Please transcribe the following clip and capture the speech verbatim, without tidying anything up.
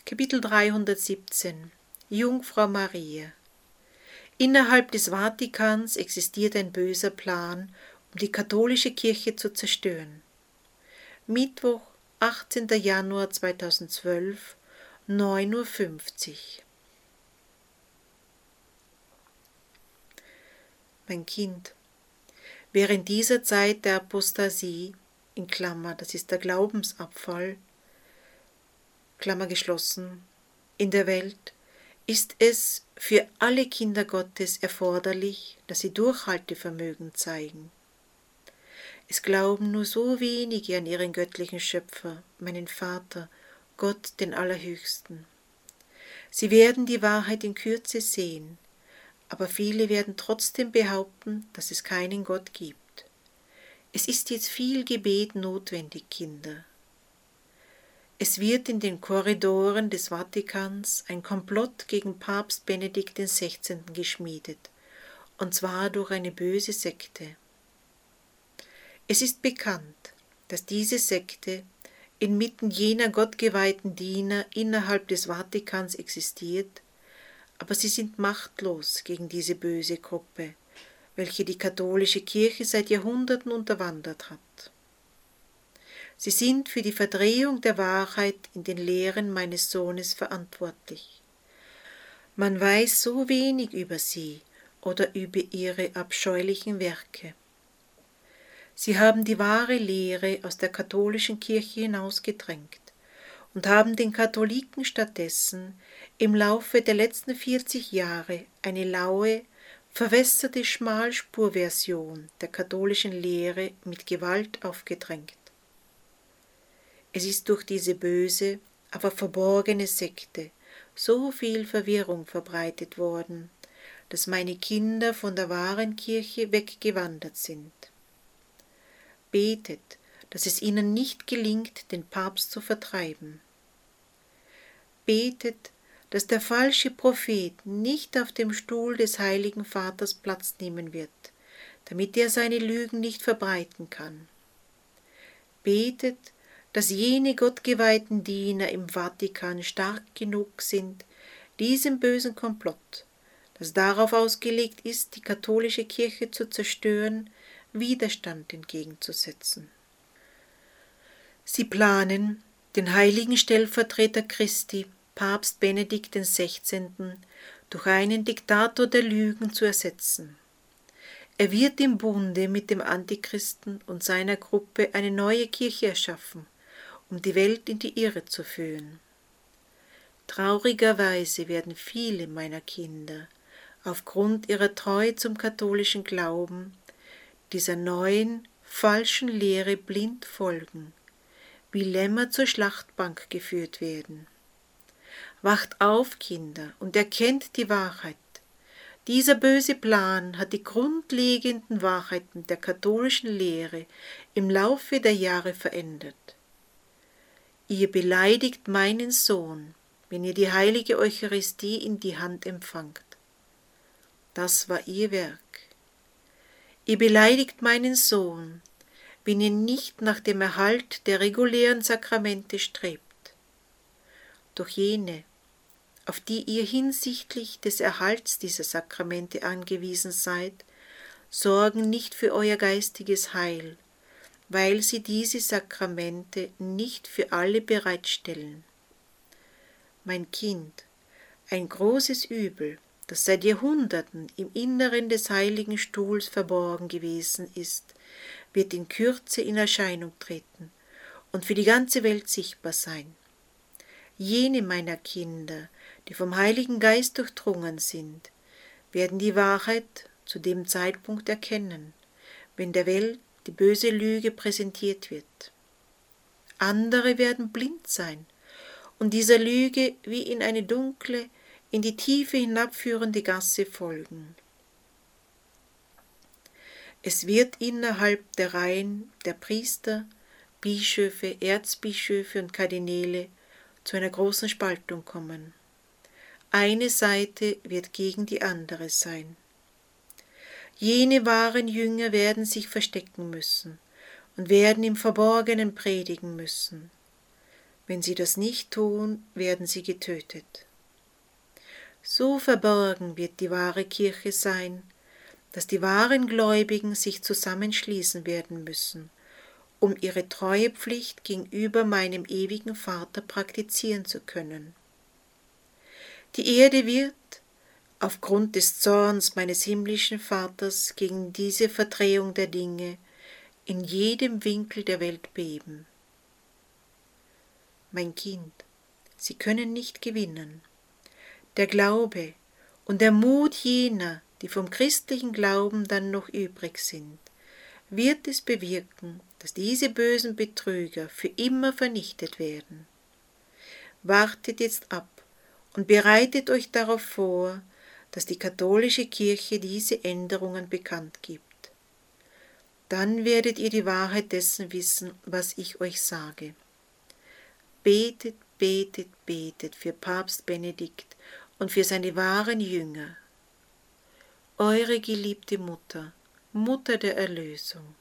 Kapitel dreihundertsiebzehn Jungfrau Maria. Innerhalb des Vatikans existiert ein böser Plan, um die katholische Kirche zu zerstören. Mittwoch, achtzehnter Januar zweitausendzwölf, neun Uhr fünfzig. Mein Kind, während dieser Zeit der Apostasie, in Klammer, das ist der Glaubensabfall, Klammer geschlossen, in der Welt, ist es für alle Kinder Gottes erforderlich, dass sie Durchhaltevermögen zeigen. Es glauben nur so wenige an ihren göttlichen Schöpfer, meinen Vater, Gott den Allerhöchsten. Sie werden die Wahrheit in Kürze sehen, aber viele werden trotzdem behaupten, dass es keinen Gott gibt. Es ist jetzt viel Gebet notwendig, Kinder. Es wird in den Korridoren des Vatikans ein Komplott gegen Papst Benedikt der Sechzehnte geschmiedet, und zwar durch eine böse Sekte. Es ist bekannt, dass diese Sekte inmitten jener gottgeweihten Diener innerhalb des Vatikans existiert, aber sie sind machtlos gegen diese böse Gruppe, welche die katholische Kirche seit Jahrhunderten unterwandert hat. Sie sind für die Verdrehung der Wahrheit in den Lehren meines Sohnes verantwortlich. Man weiß so wenig über sie oder über ihre abscheulichen Werke. Sie haben die wahre Lehre aus der katholischen Kirche hinausgedrängt und haben den Katholiken stattdessen im Laufe der letzten vierzig Jahre eine laue, verwässerte Schmalspurversion der katholischen Lehre mit Gewalt aufgedrängt. Es ist durch diese böse, aber verborgene Sekte so viel Verwirrung verbreitet worden, dass meine Kinder von der wahren Kirche weggewandert sind. Betet, dass es ihnen nicht gelingt, den Papst zu vertreiben. Betet, dass der falsche Prophet nicht auf dem Stuhl des Heiligen Vaters Platz nehmen wird, damit er seine Lügen nicht verbreiten kann. Betet, dass jene gottgeweihten Diener im Vatikan stark genug sind, diesem bösen Komplott, das darauf ausgelegt ist, die katholische Kirche zu zerstören, Widerstand entgegenzusetzen. Sie planen, den heiligen Stellvertreter Christi, Papst Benedikt der Sechzehnte, durch einen Diktator der Lügen zu ersetzen. Er wird im Bunde mit dem Antichristen und seiner Gruppe eine neue Kirche erschaffen, um die Welt in die Irre zu führen. Traurigerweise werden viele meiner Kinder aufgrund ihrer Treue zum katholischen Glauben dieser neuen, falschen Lehre blind folgen, wie Lämmer zur Schlachtbank geführt werden. Wacht auf, Kinder, und erkennt die Wahrheit. Dieser böse Plan hat die grundlegenden Wahrheiten der katholischen Lehre im Laufe der Jahre verändert. Ihr beleidigt meinen Sohn, wenn ihr die heilige Eucharistie in die Hand empfangt. Das war ihr Werk. Ihr beleidigt meinen Sohn, wenn ihr nicht nach dem Erhalt der regulären Sakramente strebt. Doch jene, auf die ihr hinsichtlich des Erhalts dieser Sakramente angewiesen seid, sorgen nicht für euer geistiges Heil, weil sie diese Sakramente nicht für alle bereitstellen. Mein Kind, ein großes Übel, das seit Jahrhunderten im Inneren des heiligen Stuhls verborgen gewesen ist, wird in Kürze in Erscheinung treten und für die ganze Welt sichtbar sein. Jene meiner Kinder, die vom Heiligen Geist durchdrungen sind, werden die Wahrheit zu dem Zeitpunkt erkennen, wenn der Welt die böse Lüge präsentiert wird. Andere werden blind sein und dieser Lüge wie in eine dunkle, in die Tiefe hinabführende Gasse folgen. Es wird innerhalb der Reihen der Priester, Bischöfe, Erzbischöfe und Kardinäle zu einer großen Spaltung kommen. Eine Seite wird gegen die andere sein. Jene wahren Jünger werden sich verstecken müssen und werden im Verborgenen predigen müssen. Wenn sie das nicht tun, werden sie getötet. So verborgen wird die wahre Kirche sein, dass die wahren Gläubigen sich zusammenschließen werden müssen, um ihre Treuepflicht gegenüber meinem ewigen Vater praktizieren zu können. Die Erde wird, aufgrund des Zorns meines himmlischen Vaters gegen diese Verdrehung der Dinge, in jedem Winkel der Welt beben. Mein Kind, sie können nicht gewinnen. Der Glaube und der Mut jener, die vom christlichen Glauben dann noch übrig sind, wird es bewirken, dass diese bösen Betrüger für immer vernichtet werden. Wartet jetzt ab und bereitet euch darauf vor, dass die katholische Kirche diese Änderungen bekannt gibt. Dann werdet ihr die Wahrheit dessen wissen, was ich euch sage. Betet, betet, betet für Papst Benedikt und für seine wahren Jünger. Eure geliebte Mutter, Mutter der Erlösung.